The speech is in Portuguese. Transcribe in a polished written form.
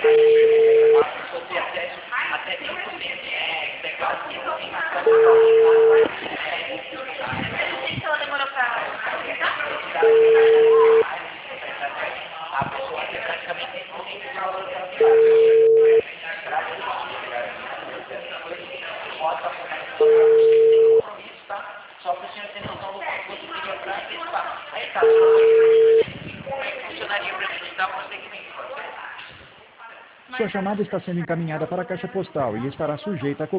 Sua chamada está sendo encaminhada para a caixa postal e estará sujeita a